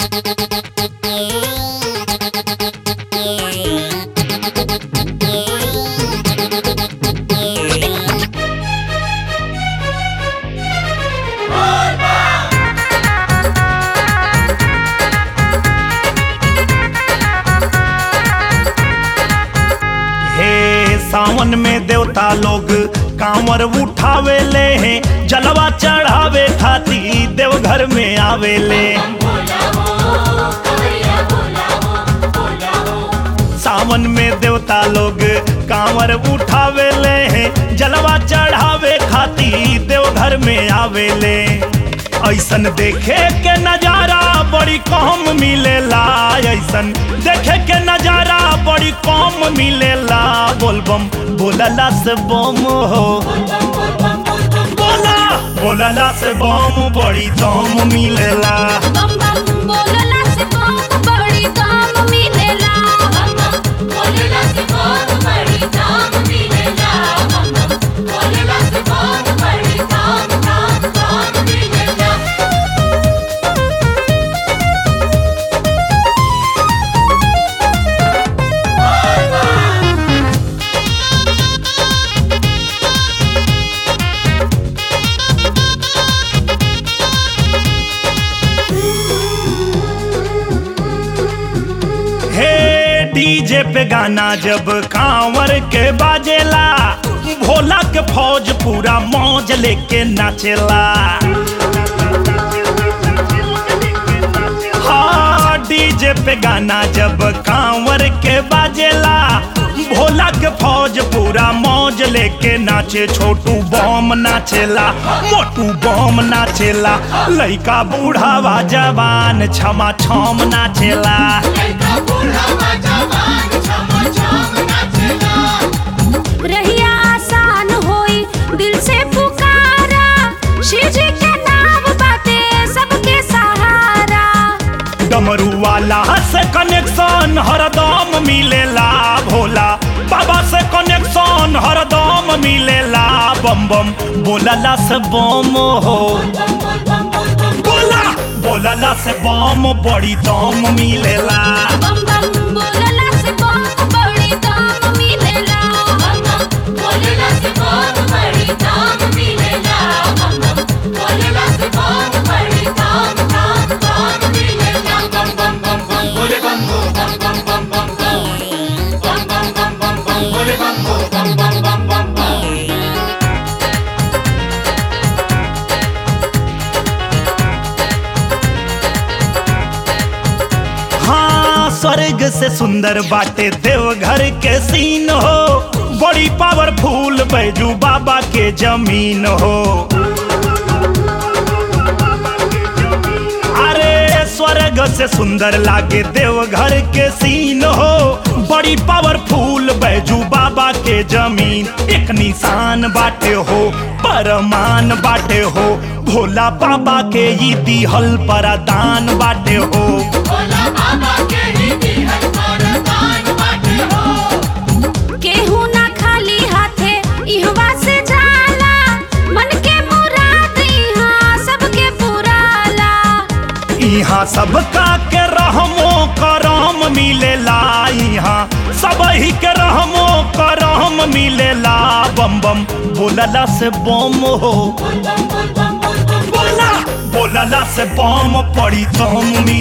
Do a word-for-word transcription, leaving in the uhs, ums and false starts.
सावन में देवता लोग कांवर उठावे ले हैं, जलवा चढ़ावे खाती देवघर में आवे ले। सावन में देवता लोग कांवर उठावे ले हैं, जलवा चढ़ावे खाती देवघर में आवे ले। ऐसन देखे के नजारा बड़ी कम मिलेला, ऐसन देखे के नजारा बड़ी कम मिलेला। बोलबम बोलला से बम हो, बोला बोलला से बम बड़ी दम मिलेला। बम बम बोलला से बम बड़ी दम मिलेला। बम बम बोलला से बम बड़ी दम मिलेला। बम बम बोलला से बम बड़ी दम दम दम मिलेला। डीजे पे गाना जब कांवर के बाजेला, भोला के फौज पूरा मौज लेके नाचेला। हाँ डीजे पे गाना जब कांवर के बाजेला, भोला के फौज पूरा मौज लेके नाचे। छोटू बम नाचेला, मोटू बम नाचेला, लइका बूढ़ावा जवान छमा छम नाचेला। रहिया आसान होई दिल से पुकारा, शिव जी के नाम बाटे सबके सहारा। डमरू वाला से कनेक्शन हरदम मिलेला, भोला बाबा से कनेक्शन हरदम मिलेला। बम बम बोलला से बम हो, बोला बोलला से बम बड़ी दम मिलेला। बम बम बोलला से बम बड़ी दम मिलेला। बम बम बोलला से बम बड़ी दम मिलेला। बम बम बोलला से बम बड़ी दम दम दम मिलेला। बम बम बम बम बोले बम बम बम बम बम बम बम बम बम बम बोले बम बम बम बम बम बम। हाँ स्वर्ग से सुंदर बाटे देवघर के सीन हो, बड़ी पावरफुल बैजू बाबा के जमीन हो। अरे स्वर्ग से सुंदर लागे देवघर के सीन हो, बड़ी पावरफुल बैजू बाबा के जमीन। एक निशान बाटे हो, परमान बाटे हो, भोला बाबा के ई दिहल परदान बाटे हो। भोला बाबा के ही दिहल परदान बाटे हो। केहू ना खाली हाथे इहवा से जाला, मन के मुराद इहाँ सबके पुराला। इहाँ सबका के रहमो करम मिलेला, इहाँ सबही के रहमो करम मिलेला। बम बम बोलला से बम हो, बोला बोलला से बम पड़ी दम मिलेला।